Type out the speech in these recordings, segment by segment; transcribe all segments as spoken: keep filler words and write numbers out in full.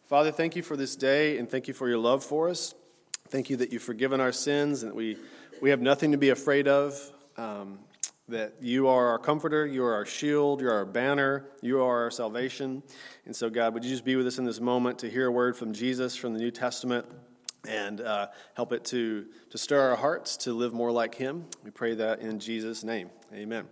Father, thank you for this day, and thank you for your love for us. Thank you that you've forgiven our sins, and that we, we have nothing to be afraid of, um, that you are our comforter, you are our shield, you are our banner, you are our salvation. And so, God, would you just be with us in this moment to hear a word from Jesus from the New Testament and uh, help it to, to stir our hearts to live more like him. We pray that in Jesus' name. Amen.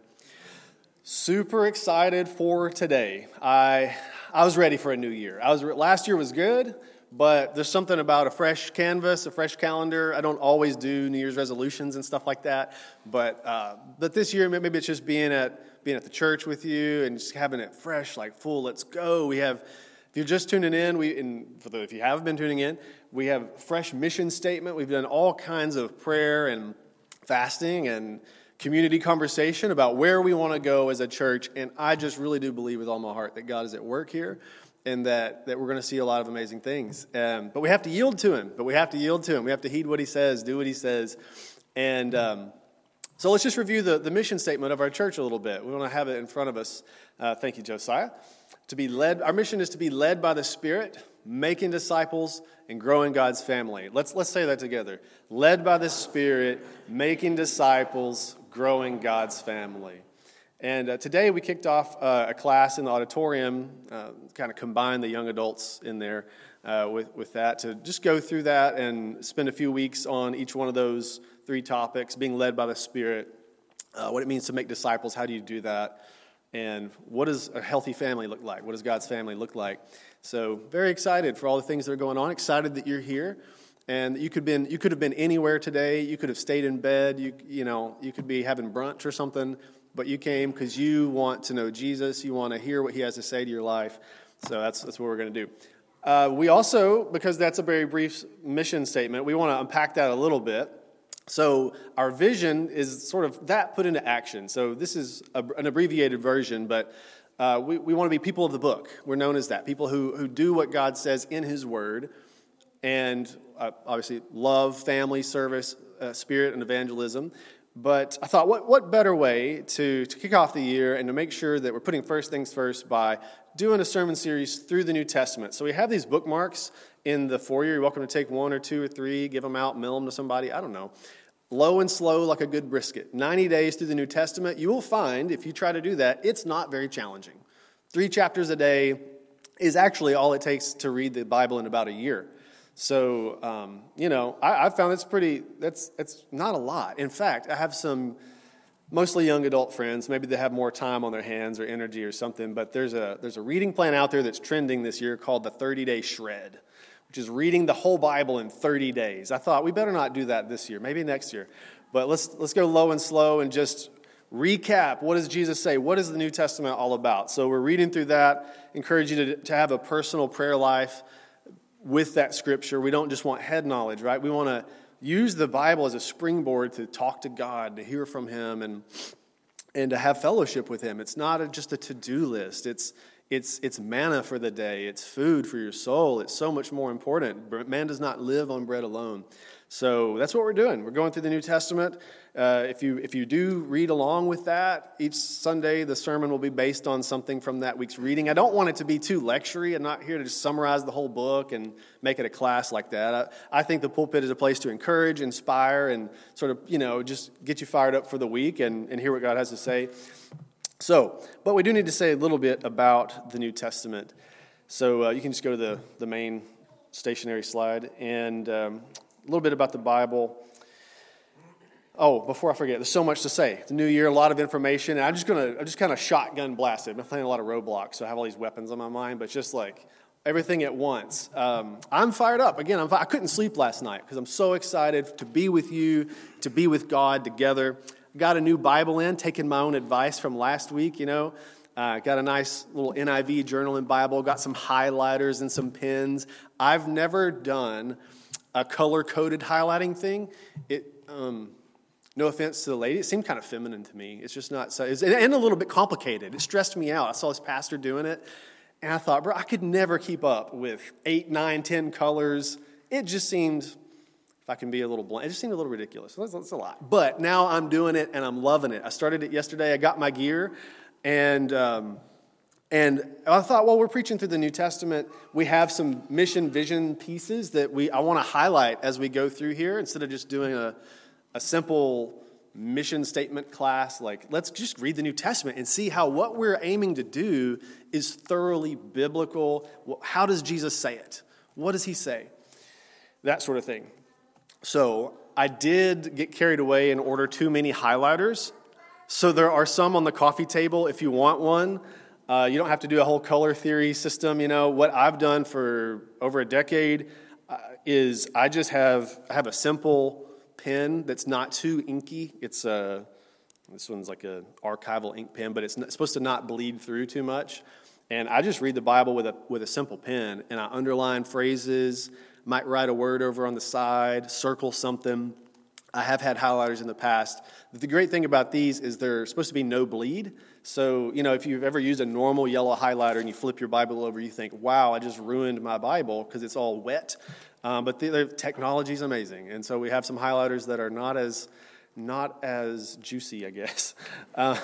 Super excited for today. I I was ready for a new year. I was last year was good, but there's something about a fresh canvas, a fresh calendar. I don't always do New Year's resolutions and stuff like that, but uh, but this year maybe it's just being at being at the church with you and just having it fresh, like full. Let's go. We have. If you're just tuning in, we and for the, if you have been tuning in, we have fresh mission statement. We've done all kinds of prayer and fasting and community conversation about where we want to go as a church, and I just really do believe with all my heart that God is at work here, and that, that we're going to see a lot of amazing things. Um, but we have to yield to him. But we have to yield to him. We have to heed what he says, do what he says, and um, so let's just review the, the mission statement of our church a little bit. We want to have it in front of us. Uh, thank you, Josiah. To be led, our mission is to be led by the Spirit, making disciples, and growing God's family. Let's let's say that together. Led by the Spirit, making disciples, growing God's family. And uh, today we kicked off uh, a class in the auditorium, uh, kind of combined the young adults in there uh, with, with that, to just go through that and spend a few weeks on each one of those three topics, being led by the Spirit, uh, what it means to make disciples, how do you do that, and what does a healthy family look like? What does God's family look like? So very excited for all the things that are going on, excited that you're here. And you could been you could have been anywhere today. You could have stayed in bed. You you know you could be having brunch or something, but you came because you want to know Jesus. You want to hear what he has to say to your life. So that's that's what we're going to do. Uh, we also, because that's a very brief mission statement, we want to unpack that a little bit. So our vision is sort of that put into action. So this is a, an abbreviated version, but uh, we we want to be people of the book. We're known as that, people who who do what God says in his word. And uh, obviously love, family, service, uh, spirit, and evangelism. But I thought, what what better way to, to kick off the year and to make sure that we're putting first things first by doing a sermon series through the New Testament. So we have these bookmarks in the foyer. You're welcome to take one or two or three, give them out, mail them to somebody. I don't know. Low and slow like a good brisket. ninety days through the New Testament. You will find, if you try to do that, it's not very challenging. Three chapters a day is actually all it takes to read the Bible in about a year. So, um, you know, I, I found it's pretty, that's that's not a lot. In fact, I have some mostly young adult friends. Maybe they have more time on their hands or energy or something, but there's a there's a reading plan out there that's trending this year called the thirty-day Shred, which is reading the whole Bible in thirty days. I thought we better not do that this year, maybe next year. But let's let's go low and slow and just recap. What does Jesus say? What is the New Testament all about? So we're reading through that. Encourage you to, to have a personal prayer life with that scripture. We don't just want head knowledge, right? We want to use the Bible as a springboard to talk to God, to hear from him, and and to have fellowship with him. It's not a, just a to-do list. It's it's it's manna for the day. It's food for your soul. It's so much more important. Man does not live on bread alone. So that's what we're doing. We're going through the New Testament. Uh, if you if you do read along with that, each Sunday the sermon will be based on something from that week's reading. I don't want it to be too lectury. I'm not here to just summarize the whole book and make it a class like that. I, I think the pulpit is a place to encourage, inspire, and sort of, you know, just get you fired up for the week and, and hear what God has to say. So, but we do need to say a little bit about the New Testament. So uh, you can just go to the, the main stationary slide and um, a little bit about the Bible. Oh, before I forget, there's so much to say. It's a new year, a lot of information. And I'm just gonna, I'm just kind of shotgun blast it. I've been playing a lot of Roblox, so I have all these weapons on my mind, but just like everything at once. Um, I'm fired up. Again, I'm, I couldn't sleep last night because I'm so excited to be with you, to be with God together. Got a new Bible in, taking my own advice from last week, you know. Uh, got a nice little N I V journal and Bible. Got some highlighters and some pens. I've never done a color-coded highlighting thing. It, um, no offense to the lady, it seemed kind of feminine to me. It's just not so, it's, and a little bit complicated. It stressed me out. I saw this pastor doing it, and I thought, bro, I could never keep up with eight, nine, ten colors. It just seemed, if I can be a little blunt, it just seemed a little ridiculous. That's, that's a lot. But now I'm doing it, and I'm loving it. I started it yesterday. I got my gear, and um, And I thought, well, we're preaching through the New Testament. We have some mission vision pieces that we I want to highlight as we go through here instead of just doing a, a simple mission statement class. Like, let's just read the New Testament and see how what we're aiming to do is thoroughly biblical. How does Jesus say it? What does he say? That sort of thing. So I did get carried away and order too many highlighters. So there are some on the coffee table if you want one. Uh, you don't have to do a whole color theory system. You know, what I've done for over a decade uh, is I just have I have a simple pen that's not too inky. It's a, this one's like a archival ink pen, but it's, not, it's supposed to not bleed through too much. And I just read the Bible with a with a simple pen, and I underline phrases, might write a word over on the side, circle something. I have had highlighters in the past. The great thing about these is they're supposed to be no bleed. So, you know, if you've ever used a normal yellow highlighter and you flip your Bible over, you think, wow, I just ruined my Bible because it's all wet. Um, but the, the technology is amazing. And so we have some highlighters that are not as not as juicy, I guess. Uh,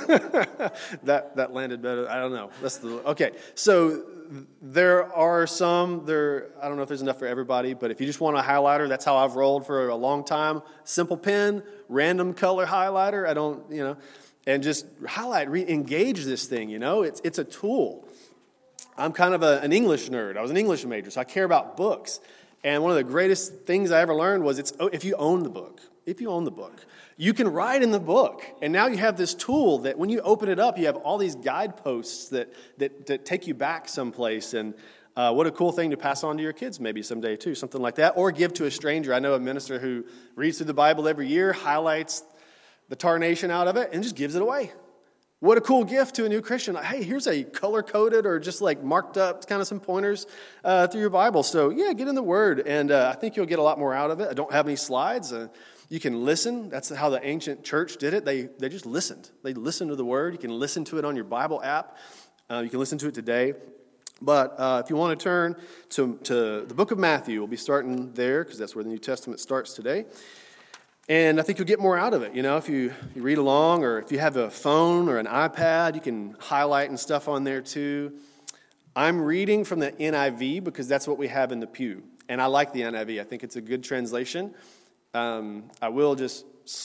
that that landed better. I don't know. That's the okay. So there are some. There. I don't know if there's enough for everybody, but if you just want a highlighter, that's how I've rolled for a long time. Simple pen, random color highlighter. I don't, you know, and just highlight, re-engage this thing. You know, it's it's a tool. I'm kind of a, an English nerd. I was an English major, so I care about books. And one of the greatest things I ever learned was it's if you own the book. If you own the book, you can write in the book. And now you have this tool that when you open it up, you have all these guideposts that that, that take you back someplace. And uh, what a cool thing to pass on to your kids maybe someday too, something like that. Or give to a stranger. I know a minister who reads through the Bible every year, highlights the tarnation out of it, and just gives it away. What a cool gift to a new Christian. Like, hey, here's a color-coded or just like marked up kind of some pointers uh, through your Bible. So yeah, get in the Word. And uh, I think you'll get a lot more out of it. I don't have any slides. Uh, You can listen. That's how the ancient church did it. They they just listened. They listened to the Word. You can listen to it on your Bible app. Uh, you can listen to it today. But uh, if you want to turn to, to the book of Matthew, we'll be starting there because that's where the New Testament starts today. And I think you'll get more out of it. You know, if you, you read along or if you have a phone or an iPad, you can highlight and stuff on there too. I'm reading from the N I V because that's what we have in the pew. And I like the N I V. I think it's a good translation. Um, I will just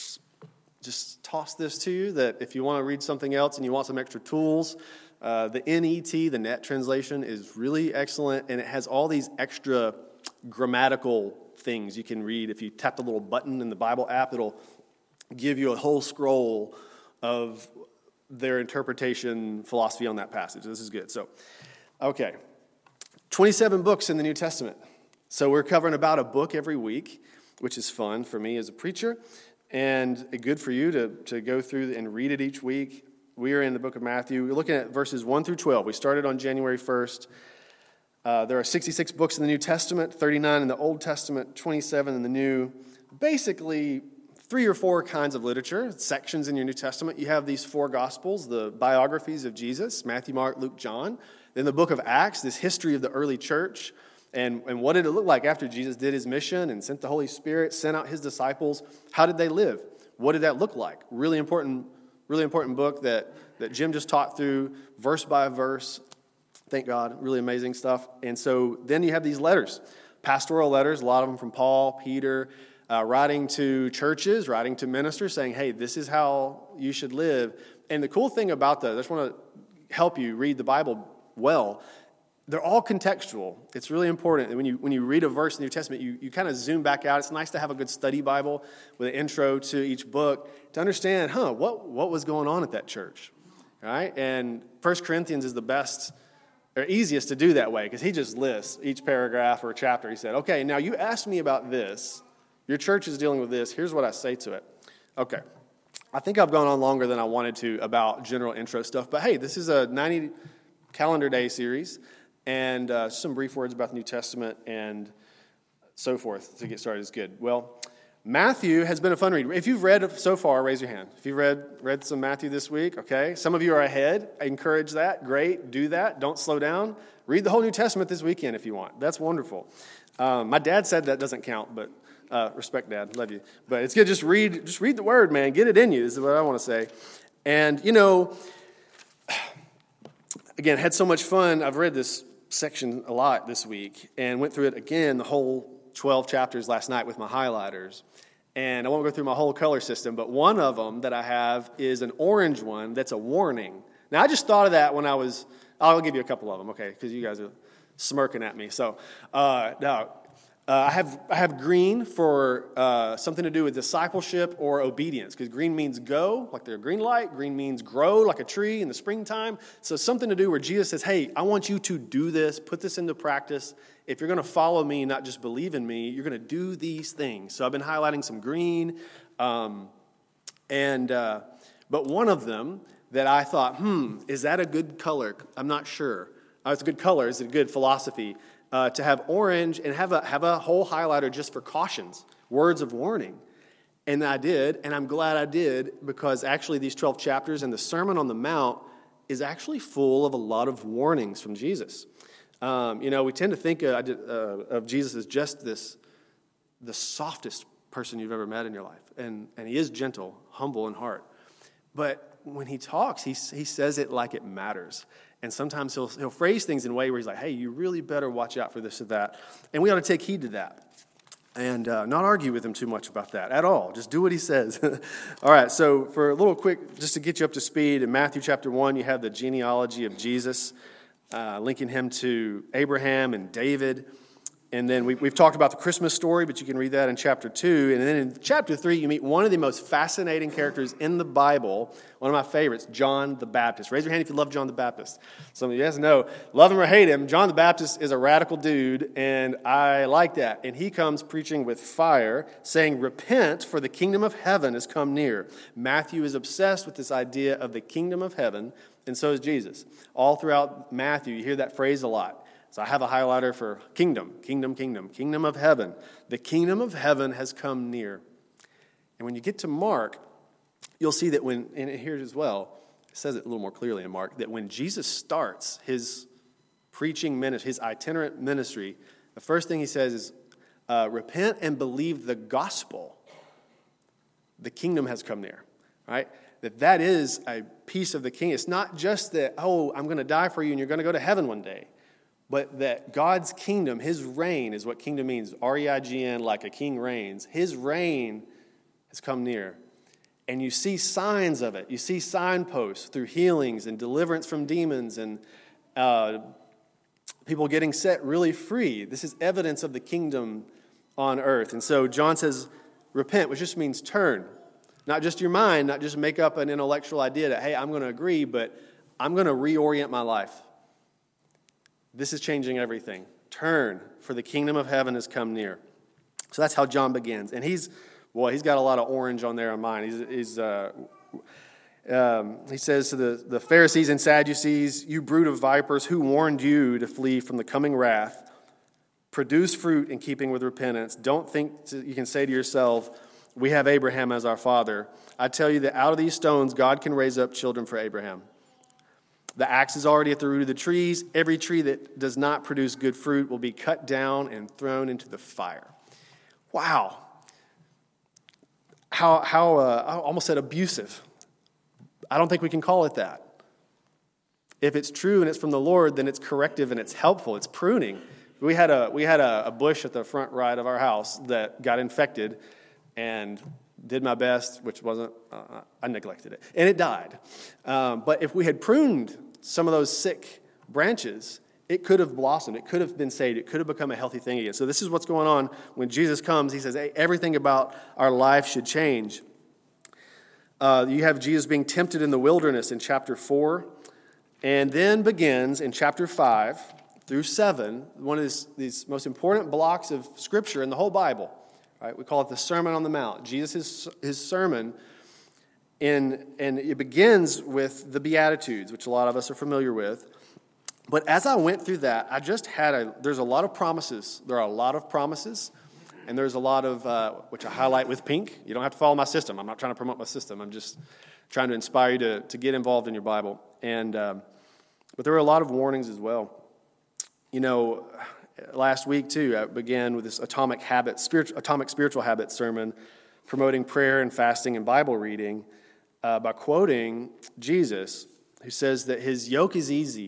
just toss this to you that if you want to read something else and you want some extra tools, uh, the N E T, the Net translation, is really excellent, and it has all these extra grammatical things you can read. If you tap the little button in the Bible app, it'll give you a whole scroll of their interpretation philosophy on that passage. This is good. So, okay, twenty-seven books in the New Testament. So we're covering about a book every week, which is fun for me as a preacher, and good for you to, to go through and read it each week. We are in the book of Matthew. We're looking at verses one through twelve. We started on January first. Uh, there are sixty-six books in the New Testament, thirty-nine in the Old Testament, twenty-seven in the New. Basically, three or four kinds of literature, sections in your New Testament. You have these four Gospels, the biographies of Jesus, Matthew, Mark, Luke, John. Then the book of Acts, this history of the early church. And, and what did it look like after Jesus did his mission and sent the Holy Spirit, sent out his disciples? How did they live? What did that look like? Really important, really important book that, that Jim just taught through verse by verse. Thank God, really amazing stuff. And so then you have these letters, pastoral letters, a lot of them from Paul, Peter, uh, writing to churches, writing to ministers, saying, hey, this is how you should live. And the cool thing about that, I just want to help you read the Bible well. They're all contextual. It's really important. When you when you read a verse in the New Testament, you, you kind of zoom back out. It's nice to have a good study Bible with an intro to each book to understand, huh, what, what was going on at that church, right? And First Corinthians is the best or easiest to do that way because he just lists each paragraph or chapter. He said, okay, now you asked me about this. Your church is dealing with this. Here's what I say to it. Okay. I think I've gone on longer than I wanted to about general intro stuff, but hey, this is a ninety calendar day series. And uh, some brief words about the New Testament and so forth to get started is good. Well, Matthew has been a fun read. If you've read so far, raise your hand. If you've read read some Matthew this week, okay. Some of you are ahead. I encourage that. Great. Do that. Don't slow down. Read the whole New Testament this weekend if you want. That's wonderful. Um, my dad said that doesn't count, but uh, respect, Dad. Love you. But it's good. Just read, just read the Word, man. Get it in you. This is what I want to say. And, you know, again, had so much fun. I've read this section a lot this week and went through it again, the whole twelve chapters last night with my highlighters. And I won't go through my whole color system, but one of them that I have is an orange one that's a warning. Now, I just thought of that when I was, I'll give you a couple of them, okay, because you guys are smirking at me. So, uh, no, uh, I have I have green for uh, something to do with discipleship or obedience, because green means go, like the green light. Green means grow, like a tree in the springtime. So something to do where Jesus says, hey, I want you to do this, put this into practice. If you're going to follow me, not just believe in me, you're going to do these things. So I've been highlighting some green, um, and uh, but one of them that I thought, hmm, is that a good color? I'm not sure. Uh, it's a good color. Is it a good philosophy uh, to have orange and have a have a whole highlighter just for cautions, words of warning? And I did, and I'm glad I did, because actually these twelve chapters and the Sermon on the Mount is actually full of a lot of warnings from Jesus. Um, you know, we tend to think uh, uh, of Jesus as just this, the softest person you've ever met in your life. And, and he is gentle, humble in heart. But when he talks, he, he says it like it matters. And sometimes he'll, he'll phrase things in a way where he's like, hey, you really better watch out for this or that. And we ought to take heed to that. And uh, not argue with him too much about that at all. Just do what he says. All right, so for a little quick, just to get you up to speed, in Matthew chapter one, you have the genealogy of Jesus. Uh, linking him to Abraham and David. And then we, we've talked about the Christmas story, but you can read that in chapter two. And then in chapter three, you meet one of the most fascinating characters in the Bible, one of my favorites, John the Baptist. Raise your hand if you love John the Baptist. Some of you guys know, love him or hate him, John the Baptist is a radical dude, and I like that. And he comes preaching with fire, saying, repent, for the kingdom of heaven has come near. Matthew is obsessed with this idea of the kingdom of heaven, and so is Jesus. All throughout Matthew, you hear that phrase a lot. So I have a highlighter for kingdom, kingdom, kingdom, kingdom of heaven. The kingdom of heaven has come near. And when you get to Mark, you'll see that when, and here as well, it says it a little more clearly in Mark, that when Jesus starts his preaching ministry, his itinerant ministry, the first thing he says is, uh, repent and believe the gospel. The kingdom has come near, right? That that is a piece of the king. It's not just that, oh, I'm going to die for you and you're going to go to heaven one day. But that God's kingdom, his reign is what kingdom means. R E I G N, like a king reigns. His reign has come near. And you see signs of it. You see signposts through healings and deliverance from demons and uh, people getting set really free. This is evidence of the kingdom on earth. And so John says, repent, which just means turn. Not just your mind, not just make up an intellectual idea that, hey, I'm going to agree, but I'm going to reorient my life. This is changing everything. Turn, for the kingdom of heaven has come near. So that's how John begins. And he's, boy, he's got a lot of orange on there on mine. He's, he's uh, um, he says to the, the Pharisees and Sadducees, you brood of vipers, who warned you to flee from the coming wrath? Produce fruit in keeping with repentance. Don't think to, you can say to yourself, we have Abraham as our father. I tell you that out of these stones, God can raise up children for Abraham. The axe is already at the root of the trees. Every tree that does not produce good fruit will be cut down and thrown into the fire. Wow. How, how uh, I almost said abusive. I don't think we can call it that. If it's true and it's from the Lord, then it's corrective and it's helpful. It's pruning. We had a, we had a, a bush at the front right of our house that got infected, and did my best, which wasn't, uh, I neglected it, and it died. Um, but if we had pruned some of those sick branches, it could have blossomed, it could have been saved, it could have become a healthy thing again. So this is what's going on when Jesus comes. He says, hey, everything about our life should change. Uh, you have Jesus being tempted in the wilderness in chapter four, and then begins in chapter five through seven, one of these, these most important blocks of Scripture in the whole Bible. Right? We call it the Sermon on the Mount. Jesus, his, his sermon, in, and it begins with the Beatitudes, which a lot of us are familiar with. But as I went through that, I just had a, there's a lot of promises. There are a lot of promises, and there's a lot of, uh, which I highlight with pink. You don't have to follow my system. I'm not trying to promote my system. I'm just trying to inspire you to, to get involved in your Bible. And um, but there were a lot of warnings as well. You know, last week, too, I began with this atomic habit, spiritual, atomic spiritual habit sermon promoting prayer and fasting and Bible reading uh, by quoting Jesus, who says that his yoke is easy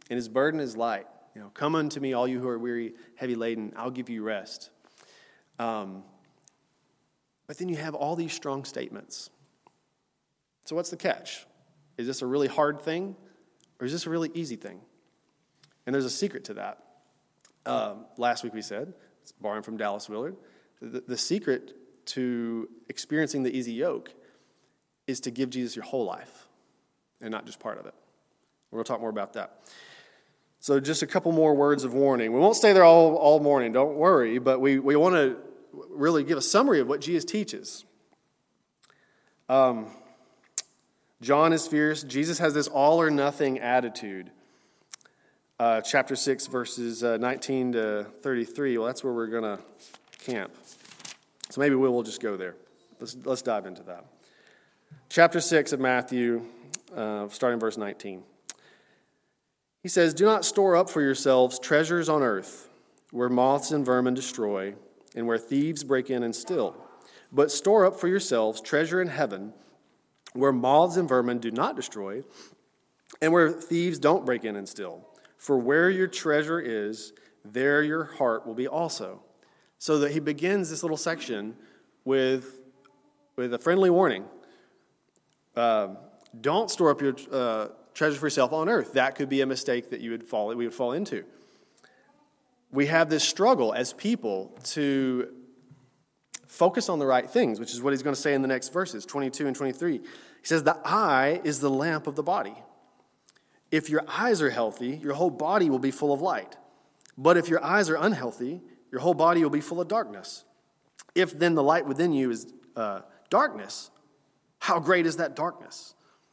and his burden is light. You know, come unto me, all you who are weary, heavy laden, I'll give you rest. Um, but then you have all these strong statements. So what's the catch? Is this a really hard thing, or is this a really easy thing? And there's a secret to that. Um, last week we said, it's borrowing from Dallas Willard, the, the secret to experiencing the easy yoke is to give Jesus your whole life and not just part of it. We're going to talk more about that. So just a couple more words of warning. We won't stay there all, all morning, don't worry, but we, we want to really give a summary of what Jesus teaches. Um, John is fierce. Jesus has this all-or-nothing attitude. Uh, chapter six, verses uh, nineteen to thirty-three, well, that's where we're going to camp. So maybe we'll, we'll just go there. Let's, let's dive into that. Chapter six of Matthew, uh, starting verse nineteen. He says, "Do not store up for yourselves treasures on earth, where moths and vermin destroy, and where thieves break in and steal. But store up for yourselves treasure in heaven, where moths and vermin do not destroy, and where thieves don't break in and steal. For where your treasure is, there your heart will be also." So that he begins this little section with, with a friendly warning. Uh, don't store up your uh, treasure for yourself on earth. That could be a mistake that you would fall, we would fall into. We have this struggle as people to focus on the right things, which is what he's going to say in the next verses, twenty-two and twenty-three. He says, "The eye is the lamp of the body. If your eyes are healthy, your whole body will be full of light. But if your eyes are unhealthy, your whole body will be full of darkness. If then the light within you is uh, darkness, how great is that darkness?"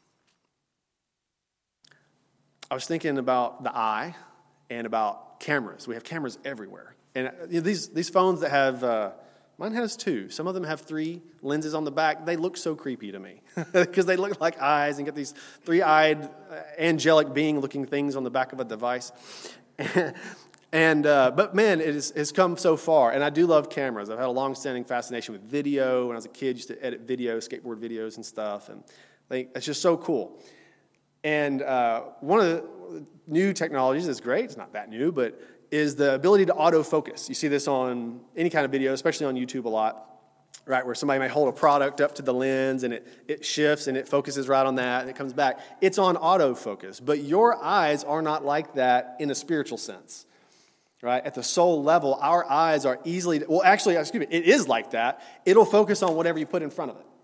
I was thinking about the eye and about cameras. We have cameras everywhere. And you know, these, these phones that have, uh, mine has two. Some of them have three lenses on the back. They look so creepy to me because they look like eyes and get these three-eyed, uh, angelic being-looking things on the back of a device. And uh, but man, it has, has come so far, and I do love cameras. I've had a long-standing fascination with video. When I was a kid, I used to edit video, skateboard videos and stuff, and I think it's just so cool. And uh, one of the new technologies that's great, it's not that new, but is the ability to autofocus. You see this on any kind of video, especially on YouTube a lot, right, where somebody might hold a product up to the lens, and it, it shifts, and it focuses right on that, and it comes back. It's on autofocus, but your eyes are not like that in a spiritual sense. Right? At the soul level, our eyes are easily, well, actually, excuse me, it is like that. It'll focus on whatever you put in front of it.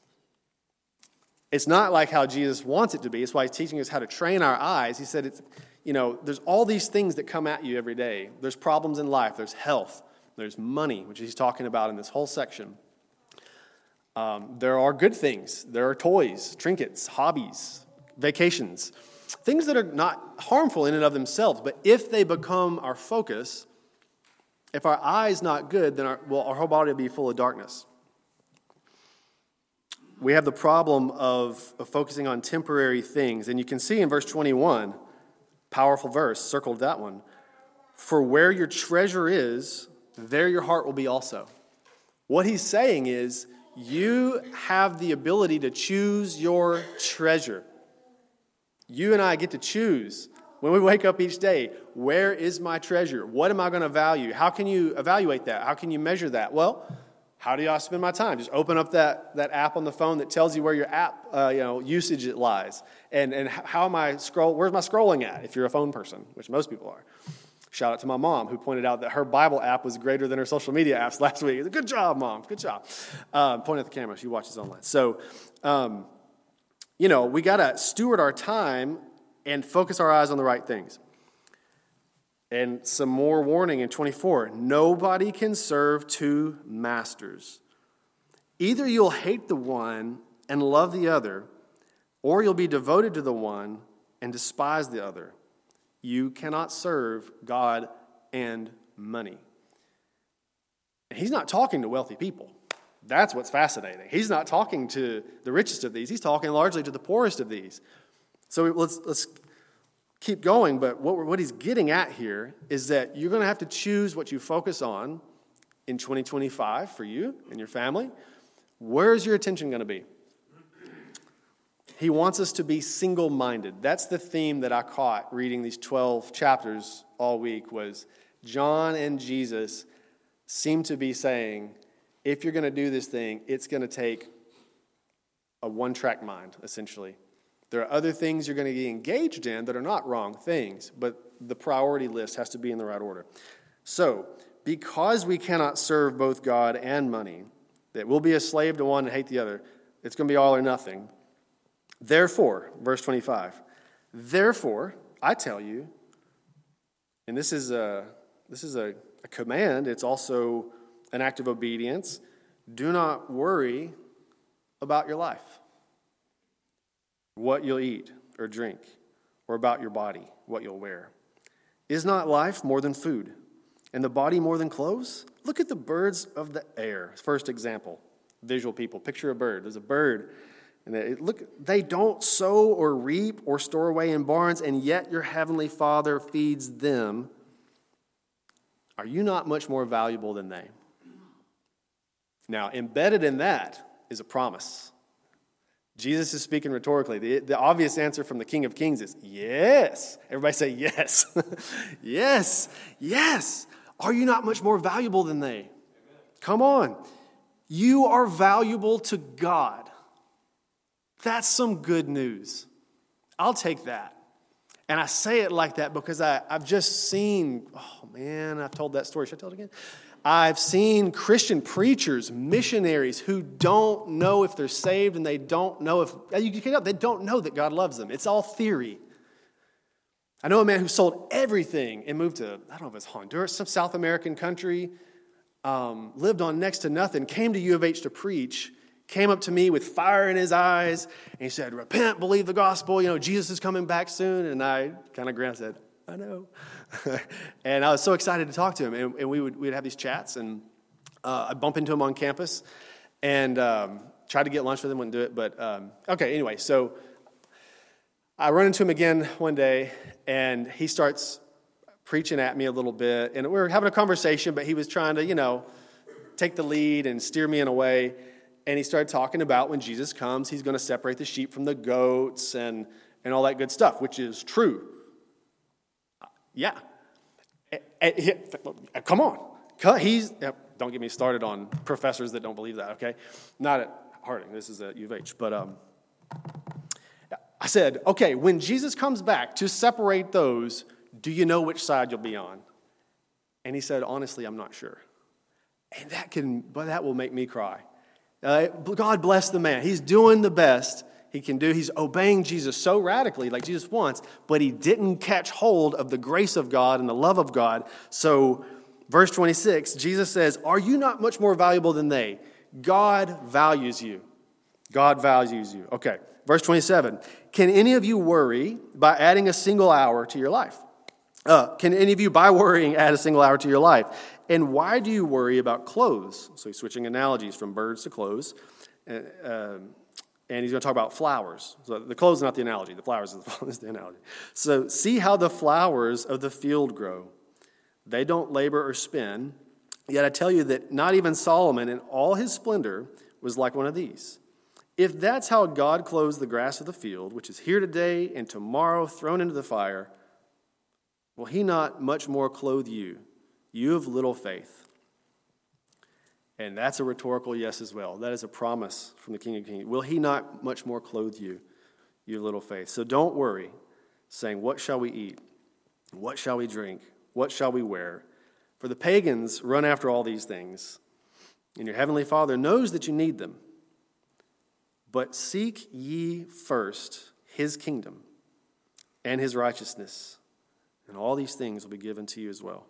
It's not like how Jesus wants it to be. It's why he's teaching us how to train our eyes. He said, it's, you know, there's all these things that come at you every day. There's problems in life. There's health. There's money, which he's talking about in this whole section. Um, there are good things. There are toys, trinkets, hobbies, vacations. Things that are not harmful in and of themselves, but if they become our focus, if our eye's not good, then our, well, our whole body will be full of darkness. We have the problem of, of focusing on temporary things, and you can see in verse twenty-one, powerful verse, circled that one, "For where your treasure is, there your heart will be also." What he's saying is, you have the ability to choose your treasure. You and I get to choose when we wake up each day, where is my treasure? What am I going to value? How can you evaluate that? How can you measure that? Well, how do I spend my time? Just open up that, that app on the phone that tells you where your app uh, you know, usage it lies. And, and how am I scroll? Where's my scrolling at if you're a phone person, which most people are. Shout out to my mom who pointed out that her Bible app was greater than her social media apps last week. Good job, Mom. Good job. Um, point at the camera. She watches online. So, um, you know, we got to steward our time and focus our eyes on the right things. And some more warning in twenty-four. Nobody can serve two masters. Either you'll hate the one and love the other, or you'll be devoted to the one and despise the other. You cannot serve God and money. And he's not talking to wealthy people. That's what's fascinating. He's not talking to the richest of these. He's talking largely to the poorest of these. So let's let's keep going. But what, what he's getting at here is that you're going to have to choose what you focus on in twenty twenty-five for you and your family. Where's your attention going to be? He wants us to be single-minded. That's the theme that I caught reading these twelve chapters all week, was John and Jesus seem to be saying, if you're going to do this thing, it's going to take a one-track mind, essentially. There are other things you're going to be engaged in that are not wrong things, but the priority list has to be in the right order. So, because we cannot serve both God and money, that we'll be a slave to one and hate the other, it's going to be all or nothing. Therefore, verse twenty-five, therefore, I tell you, and this is a, this is a, a command, it's also an act of obedience, do not worry about your life, what you'll eat or drink, or about your body, what you'll wear. Is not life more than food, and the body more than clothes? Look at the birds of the air. First example, visual people. Picture a bird. There's a bird, and they, look, they don't sow or reap or store away in barns, and yet your heavenly Father feeds them. Are you not much more valuable than they? Now, embedded in that is a promise. Jesus is speaking rhetorically. The, the obvious answer from the King of Kings is yes. Everybody say yes. Yes. Yes. Are you not much more valuable than they? Amen. Come on. You are valuable to God. That's some good news. I'll take that. And I say it like that because I, I've just seen, oh man, I've told that story. Should I tell it again? I've seen Christian preachers, missionaries who don't know if they're saved, and they don't know if, you can, they don't know that God loves them. It's all theory. I know a man who sold everything and moved to, I don't know if it's Honduras, some South American country, um, lived on next to nothing, came to U of H to preach, came up to me with fire in his eyes, and he said, repent, believe the gospel, you know, Jesus is coming back soon. And I kind of grinned and said, I know. And I was so excited to talk to him, and, and we would we'd have these chats, and uh, I'd bump into him on campus, and um, tried to get lunch with him, wouldn't do it, but um, okay, anyway, so I run into him again one day, and he starts preaching at me a little bit, and we were having a conversation, but he was trying to, you know, take the lead and steer me in a way, and he started talking about when Jesus comes, he's going to separate the sheep from the goats, and, and all that good stuff, which is true. Yeah. Come on. He's, don't get me started on professors that don't believe that, okay? Not at Harding. This is at U of H. But um, I said, okay, when Jesus comes back to separate those, do you know which side you'll be on? And he said, honestly, I'm not sure. And that can, but that will make me cry. Uh, God bless the man. He's doing the best he can do. He's obeying Jesus so radically, like Jesus wants, but he didn't catch hold of the grace of God and the love of God. So, verse twenty-six, Jesus says, are you not much more valuable than they? God values you. God values you. Okay, verse twenty-seven, can any of you worry by adding a single hour to your life? Uh, can any of you, by worrying, add a single hour to your life? And why do you worry about clothes? So he's switching analogies from birds to clothes. Uh, um, And he's going to talk about flowers. So the clothes is not the analogy. The flowers is the analogy. So see how the flowers of the field grow. They don't labor or spin. Yet I tell you that not even Solomon in all his splendor was like one of these. If that's how God clothes the grass of the field, which is here today and tomorrow thrown into the fire, will he not much more clothe you, you of little faith? And that's a rhetorical yes as well. That is a promise from the King of Kings. Will he not much more clothe you, you little faith? So don't worry, saying, what shall we eat? What shall we drink? What shall we wear? For the pagans run after all these things, and your heavenly Father knows that you need them. But seek ye first his kingdom and his righteousness, and all these things will be given to you as well.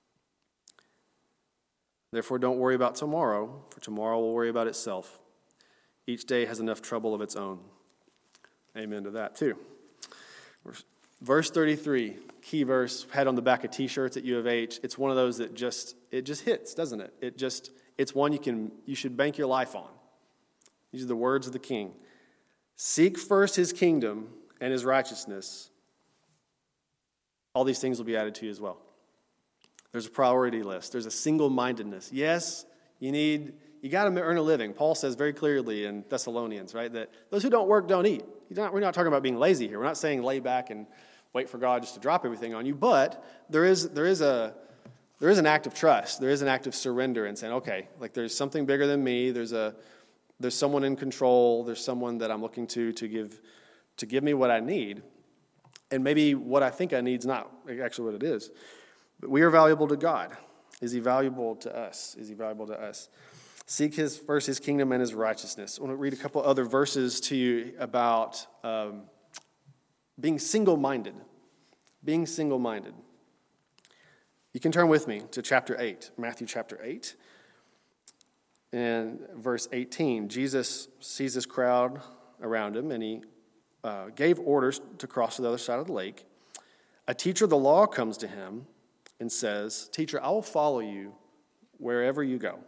Therefore, don't worry about tomorrow, for tomorrow will worry about itself. Each day has enough trouble of its own. Amen to that, too. Verse thirty-three, key verse, had on the back of T-shirts at U of H. It's one of those that just, it just hits, doesn't it? It just, it's one you can, you should bank your life on. These are the words of the King. Seek first his kingdom and his righteousness. All these things will be added to you as well. There's a priority list. There's a single-mindedness. Yes, you need, you got to earn a living. Paul says very clearly in Thessalonians, right, that those who don't work don't eat. You're not, we're not talking about being lazy here. We're not saying lay back and wait for God just to drop everything on you. But there is there is a there is an act of trust. There is an act of surrender and saying, okay, like there's something bigger than me. There's a there's someone in control. There's someone that I'm looking to to give to give me what I need. And maybe what I think I need is not actually what it is. But we are valuable to God. Is he valuable to us? Is he valuable to us? Seek his first his kingdom and his righteousness. I want to read a couple other verses to you about um, being single-minded. Being single-minded. You can turn with me to chapter eight, Matthew chapter eight. And verse eighteen, Jesus sees this crowd around him, and he uh, gave orders to cross to the other side of the lake. A teacher of the law comes to him and says, "Teacher, I will follow you wherever you go."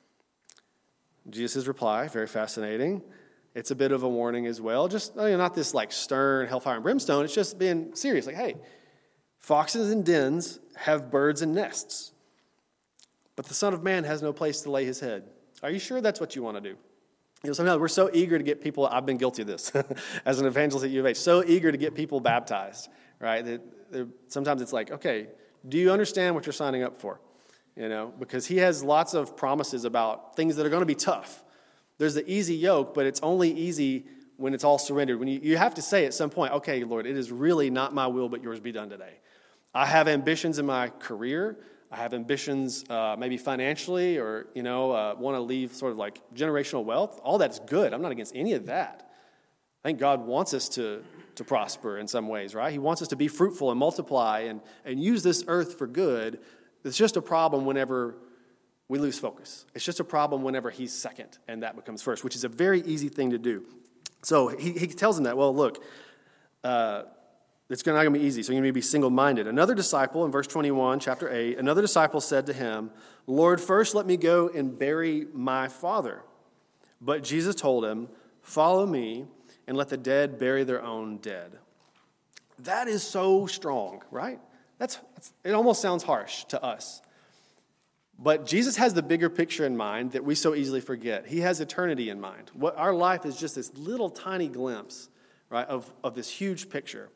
Jesus' reply, very fascinating. It's a bit of a warning as well. Just, you know, not this like stern hellfire and brimstone. It's just being serious. Like, hey, foxes and dens have birds and nests, but the Son of Man has no place to lay his head. Are you sure that's what you want to do? You know, sometimes we're so eager to get people, I've been guilty of this as an evangelist at U of H, so eager to get people baptized, right? That sometimes it's like, okay, do you understand what you're signing up for? You know, because he has lots of promises about things that are going to be tough. There's the easy yoke, but it's only easy when it's all surrendered. When you, you have to say at some point, okay, Lord, it is really not my will, but yours be done today. I have ambitions in my career. I have ambitions uh, maybe financially or, you know, uh, want to leave sort of like generational wealth. All that's good. I'm not against any of that. I think God wants us to, to prosper in some ways, right? He wants us to be fruitful and multiply and, and use this earth for good. It's just a problem whenever we lose focus. It's just a problem whenever he's second and that becomes first, which is a very easy thing to do. So he, he tells him that, well, look, uh, it's not going to be easy, so you're going to be single-minded. Another disciple, in verse twenty-one, chapter eight, another disciple said to him, "Lord, first let me go and bury my father." But Jesus told him, "Follow me and let the dead bury their own dead." That is so strong, right? That's, it almost sounds harsh to us. But Jesus has the bigger picture in mind that we so easily forget. He has eternity in mind. What our life is just this little tiny glimpse, right, of, of this huge picture.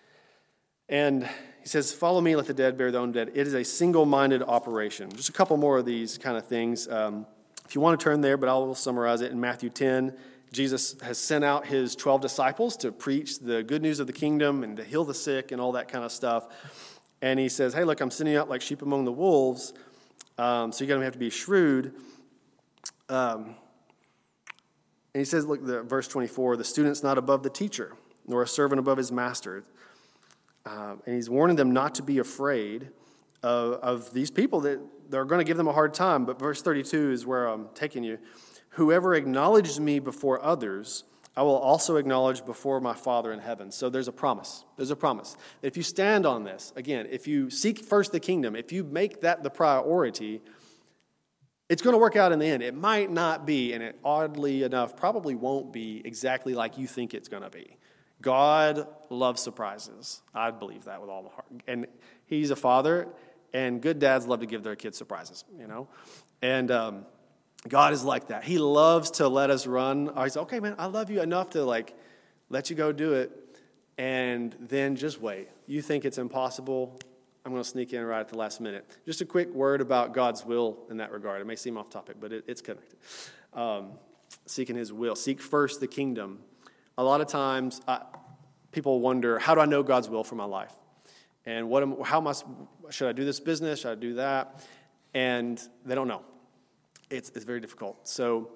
And he says, "Follow me, let the dead bury their own dead." It is a single-minded operation. Just a couple more of these kind of things. Um, if you want to turn there, but I will summarize it in Matthew ten. Jesus has sent out his twelve disciples to preach the good news of the kingdom and to heal the sick and all that kind of stuff. And he says, hey, look, I'm sending you out like sheep among the wolves, um, so you're going to have to be shrewd. Um, and he says, look, the, verse twenty-four, "The student's not above the teacher, nor a servant above his master." Uh, and he's warning them not to be afraid of, of these people that they're going to give them a hard time. But verse thirty-two is where I'm taking you. "Whoever acknowledges me before others, I will also acknowledge before my Father in heaven." So there's a promise. There's a promise. If you stand on this, again, if you seek first the kingdom, if you make that the priority, it's going to work out in the end. It might not be, and it oddly enough probably won't be exactly like you think it's going to be. God loves surprises. I believe that with all my heart. And he's a father, and good dads love to give their kids surprises, you know. And um, God is like that. He loves to let us run. He's like, okay, man, I love you enough to like let you go do it, and then just wait. You think it's impossible? I'm going to sneak in right at the last minute. Just a quick word about God's will in that regard. It may seem off topic, but it, it's connected. Um, seeking his will. Seek first the kingdom. A lot of times, I, people wonder, how do I know God's will for my life? And what am, how am I, should I do this business? Should I do that? And they don't know. It's it's very difficult. So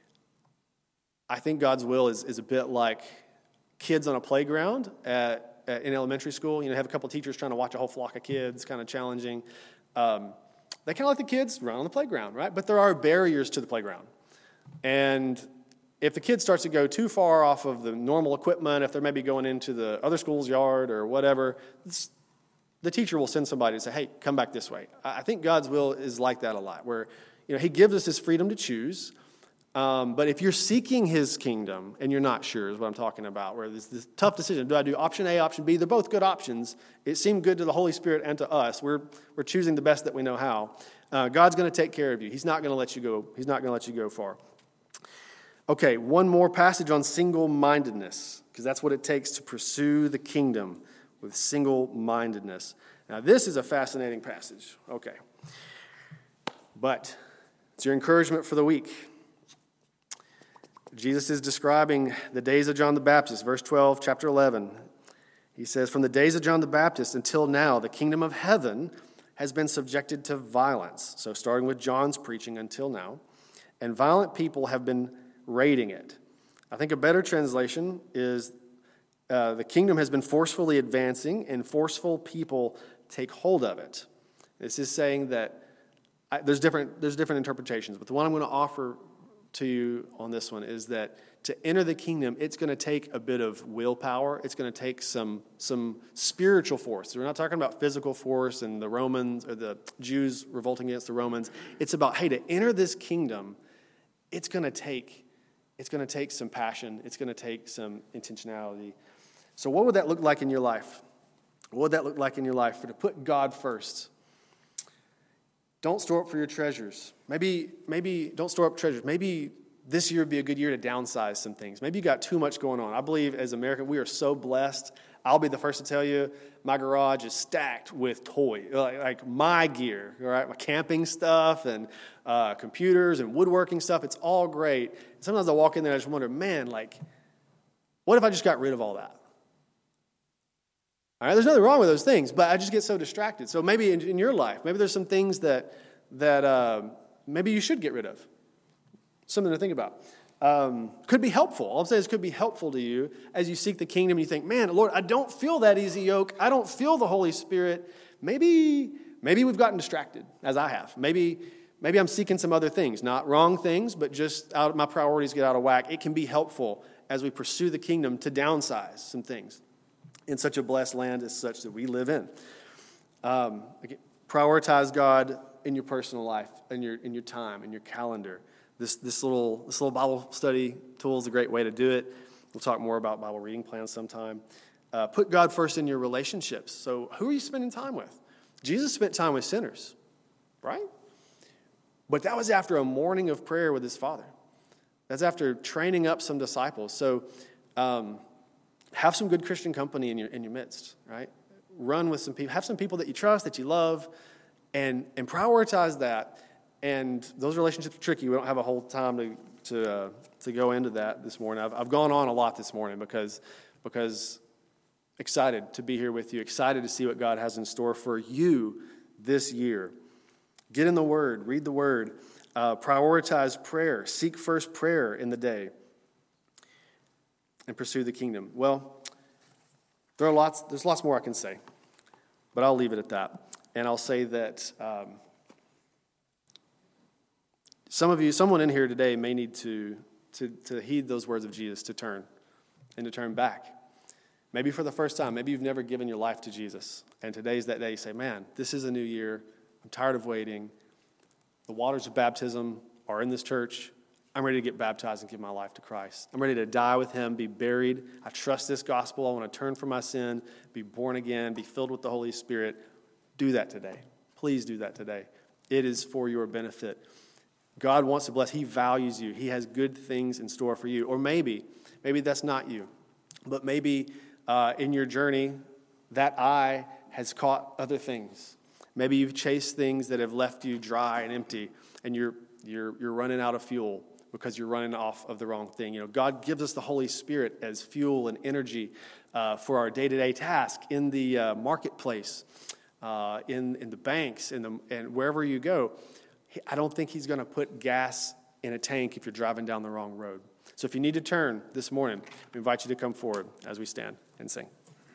I think God's will is, is a bit like kids on a playground at, at in elementary school. You know, have a couple teachers trying to watch a whole flock of kids, kind of challenging. Um, they kind of let the kids run on the playground, right? But there are barriers to the playground. And if the kid starts to go too far off of the normal equipment, if they're maybe going into the other school's yard or whatever, the teacher will send somebody to say, hey, come back this way. I think God's will is like that a lot, where you know he gives us his freedom to choose. Um, but if you're seeking his kingdom and you're not sure, is what I'm talking about, where there's this tough decision. Do I do option A, option B? They're both good options. It seemed good to the Holy Spirit and to us. We're we're choosing the best that we know how. Uh, God's going to take care of you. He's not going to let you go. He's not going to let you go far. Okay, one more passage on single-mindedness. because that's what it takes to pursue the kingdom with single-mindedness. Now, this is a fascinating passage. Okay. But it's your encouragement for the week. Jesus is describing the days of John the Baptist, verse twelve, chapter eleven. He says, "From the days of John the Baptist until now, the kingdom of heaven has been subjected to violence." So starting with John's preaching until now. "And violent people have been raiding it." I think a better translation is, uh, the kingdom has been forcefully advancing, and forceful people take hold of it. This is saying that I, there's different there's different interpretations, but the one I'm going to offer to you on this one is that to enter the kingdom, it's going to take a bit of willpower. It's going to take some some spiritual force. We're not talking about physical force and the Romans or the Jews revolting against the Romans. It's about, hey, to enter this kingdom, it's going to take it's going to take some passion. It's going to take some intentionality. So what would that look like in your life? What would that look like in your life? For to put God first. Don't store up for your treasures. Maybe, maybe don't store up treasures. Maybe this year would be a good year to downsize some things. Maybe you got too much going on. I believe as Americans, we are so blessed. I'll be the first to tell you, my garage is stacked with toys, like, like my gear, all right? My camping stuff and uh, computers and woodworking stuff. It's all great. Sometimes I walk in there and I just wonder, man, like, what if I just got rid of all that? All right, there's nothing wrong with those things, but I just get so distracted. So maybe in, in your life, maybe there's some things that that uh, maybe you should get rid of. Something to think about. Um, could be helpful. All I'm saying is could be helpful to you as you seek the kingdom and you think, man, Lord, I don't feel that easy yoke. I don't feel the Holy Spirit. Maybe maybe we've gotten distracted, as I have. Maybe maybe I'm seeking some other things, not wrong things, but just out my priorities get out of whack. It can be helpful as we pursue the kingdom to downsize some things in such a blessed land as such that we live in. Um, again, prioritize God in your personal life, in your in your time, in your calendar. This this little this little Bible study tool is a great way to do it. We'll talk more about Bible reading plans sometime. Uh, put God first in your relationships. So who are you spending time with? Jesus spent time with sinners, right? But that was after a morning of prayer with his Father. That's after training up some disciples. So um, have some good Christian company in your in your midst, right? Run with some people. Have some people that you trust, that you love, and and prioritize that. And those relationships are tricky. We don't have a whole time to to uh, to go into that this morning. I've I've gone on a lot this morning because because excited to be here with you. Excited to see what God has in store for you this year. Get in the Word. Read the Word. Uh, prioritize prayer. Seek first prayer in the day. And pursue the kingdom. Well, there are lots. There's lots more I can say, but I'll leave it at that. And I'll say that um, some of you, someone in here today, may need to to to heed those words of Jesus, to turn and to turn back. Maybe for the first time. Maybe you've never given your life to Jesus, and today's that day. You say, "Man, this is a new year. I'm tired of waiting. The waters of baptism are in this church. I'm ready to get baptized and give my life to Christ. I'm ready to die with him, be buried. I trust this gospel. I want to turn from my sin, be born again, be filled with the Holy Spirit." Do that today. Please do that today. It is for your benefit. God wants to bless. He values you. He has good things in store for you. Or maybe, maybe that's not you. But maybe uh, in your journey, that eye has caught other things. Maybe you've chased things that have left you dry and empty, and you're you're you're running out of fuel because you're running off of the wrong thing. You know, God gives us the Holy Spirit as fuel and energy uh, for our day-to-day task in the uh, marketplace, uh, in in the banks, in the and wherever you go. I don't think he's going to put gas in a tank if you're driving down the wrong road. So if you need to turn this morning, we invite you to come forward as we stand and sing.